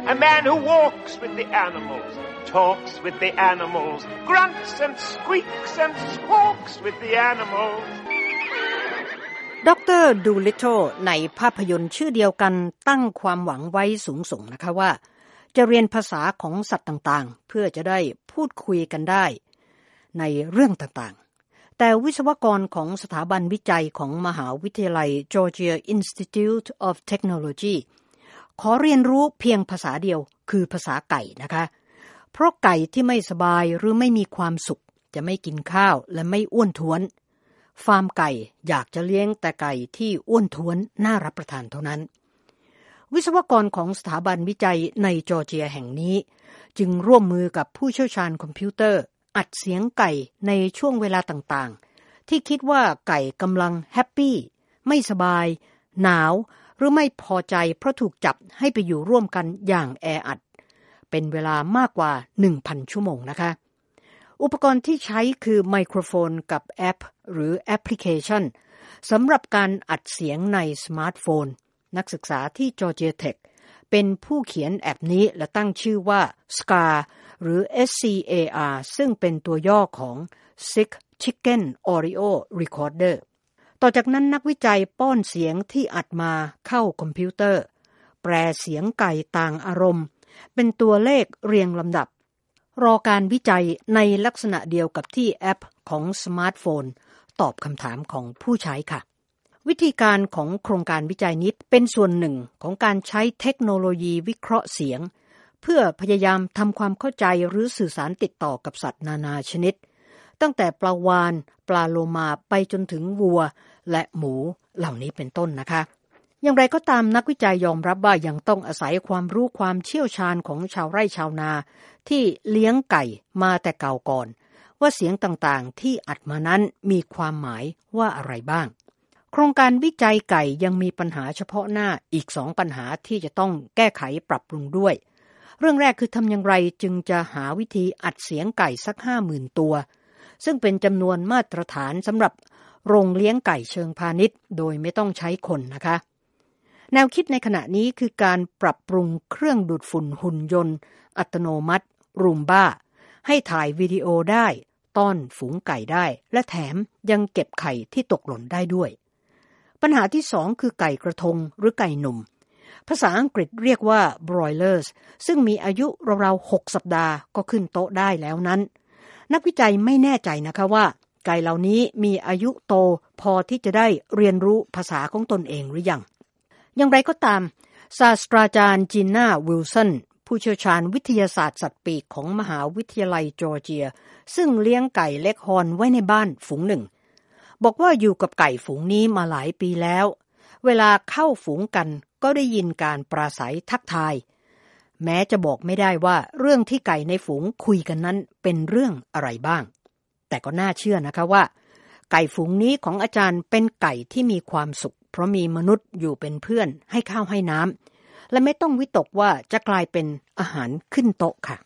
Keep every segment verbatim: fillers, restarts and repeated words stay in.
A man who walks with the animals, talks with the animals, grunts and squeaks and squawks with the animals. ดร. ดูลิตเทิลในภาพยนตร์ชื่อเดียวกันตั้งความหวังไว้สูงๆนะคะว่าจะเรียนภาษาของสัตว์ต่างๆเพื่อจะได้พูดคุยกันได้ในเรื่องต่างๆแต่วิศวกรของสถาบันวิจัยของมหาวิทยาลัย Georgia Institute of Technology ขอเรียนรู้เพียงภาษาเดียวคือภาษาไก่นะคะเพราะไก่ที่ไม่สบายหรือไม่มีความสุขจะไม่กินข้าวและไม่อ้วนท้วนฟาร์มไก่อยากจะเลี้ยงแต่ไก่ที่อ้วนท้วนน่ารับประทานเท่านั้นวิศวกรของสถาบันวิจัยในจอร์เจียแห่งนี้จึงร่วมมือกับผู้เชี่ยวชาญคอมพิวเตอร์อัดเสียงไก่ในช่วงเวลาต่างๆที่คิดว่าไก่กำลังแฮปปี้ไม่สบายหนาวหรือไม่พอใจเพราะถูกจับให้ไปอยู่ร่วมกันอย่างแออัดเป็นเวลามากกว่า หนึ่งพัน ชั่วโมงนะคะอุปกรณ์ที่ใช้คือไมโครโฟนกับแอปหรือแอปพลิเคชันสำหรับการอัดเสียงในสมาร์ทโฟนนักศึกษาที่ Georgia Tech เป็นผู้เขียนแอปนี้และตั้งชื่อว่า เอส ซี เอ อาร์ หรือ เอส ซี เอ อาร์ ซึ่งเป็นตัวย่อของ Sick Chicken Audio Recorder ต่อจากนั้นนักวิจัยป้อนเสียงที่อัดมาเข้าคอมพิวเตอร์แปลเสียงไก่ต่างอารมณ์เป็นตัวเลขเรียงลำดับรอการวิจัยในลักษณะเดียวกับที่แอปของสมาร์ทโฟนตอบคำถามของผู้ใช้ค่ะวิธีการของโครงการวิจัยนี้เป็นส่วนหนึ่งของการใช้เทคโนโลยีวิเคราะห์เสียงเพื่อพยายามทำความเข้าใจหรือสื่อสารติดต่อกับสัตว์นานาชนิดตั้งแต่ปลาวาฬปลาโลมาไปจนถึงวัวและหมูเหล่านี้เป็นต้นนะคะอย่างไรก็ตามนักวิจัยยอมรับว่ายังต้องอาศัยความรู้ความเชี่ยวชาญของชาวไร่ชาวนาที่เลี้ยงไก่มาแต่เก่าก่อนว่าเสียงต่างๆที่อัดมานั้นมีความหมายว่าอะไรบ้างโครงการวิจัยไก่ยังมีปัญหาเฉพาะหน้าอีกสองปัญหาที่จะต้องแก้ไขปรับปรุงด้วยเรื่องแรกคือทำอย่างไรจึงจะหาวิธีอัดเสียงไก่สัก ห้าหมื่น ตัวซึ่งเป็นจำนวนมาตรฐานสำหรับโรงเลี้ยงไก่เชิงพาณิชย์โดยไม่ต้องใช้คนนะคะแนวคิดในขณะนี้คือการปรับปรุงเครื่องดูดฝุ่นหุ่นยนต์อัตโนมัติรูมบ้าให้ถ่ายวิดีโอได้ต้อนฝูงไก่ได้และแถมยังเก็บไข่ที่ตกหล่นได้ด้วยปัญหาที่สองคือไก่กระทงหรือไก่หนุ่มภาษาอังกฤษเรียกว่า broilers ซึ่งมีอายุราวๆหกสัปดาห์ก็ขึ้นโต๊ะได้แล้วนั้นนักวิจัยไม่แน่ใจนะคะว่าไก่เหล่านี้มีอายุโตพอที่จะได้เรียนรู้ภาษาของตนเองหรือยังอย่างไรก็ตามศาสตราจารย์จีน่าวิลสันผู้เชี่ยวชาญวิทยาศาสตร์สัตว์ปีกของมหาวิทยาลัยจอร์เจียซึ่งเลี้ยงไก่เล็กฮอร์นไว้ในบ้านฝูงหนึ่งบอกว่าอยู่กับไก่ฝูงนี้มาหลายปีแล้วเวลาเข้าฝูงกันก็ได้ยินการปราศัยทักทายแม้จะบอกไม่ได้ว่าเรื่องที่ไก่ในฝูงคุยกันนั้นเป็นเรื่องอะไรบ้างแต่ก็น่าเชื่อนะคะว่าไก่ฝูงนี้ของอาจารย์เป็นไก่ที่มีความสุขเพราะมีมนุษย์อยู่เป็นเพื่อนให้ข้าวให้น้ำและไม่ต้องวิตกว่าจะกลายเป็นอาหารขึ้นโต๊ะค่ะ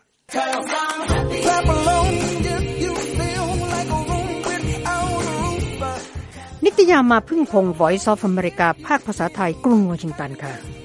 นิตยามาพึ่งพงศ์ Voice of America ภาคภาษาไทยกรุงวอชิงตันค่ะ